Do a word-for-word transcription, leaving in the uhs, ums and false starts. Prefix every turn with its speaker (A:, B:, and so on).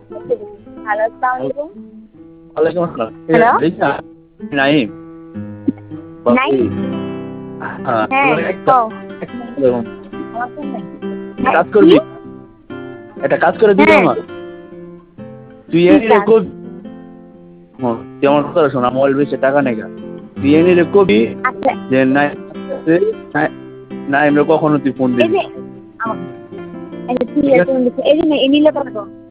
A: Hello, আসসালামু আলাইকুম।
B: ওয়ালাইকুম আসসালাম।
A: হ্যালো।
B: নাইম।
A: নাইম?
B: হ্যাঁ,
A: হ্যাঁ,
B: একটা
A: কও।
B: কাজ
A: কি?
B: করবি? একটা কাজ করে দিবি
A: হ্যাঁ।
B: আমার? তুই
A: কি
B: এনে
A: কাজ?
B: কবি হ্যাঁ, তুই আমার কথা শোন, মোবাইল বেচে টাকা নেগা। তুই এনে কবি
A: আচ্ছা,
B: যে নাই নাইমরে কখনো তুই ফোন
A: এই
B: দিবি
A: যে
B: না।
A: আমা এই যে তুই
B: ঠিক আছে?
A: এত এই যে না, এ নিলে কত?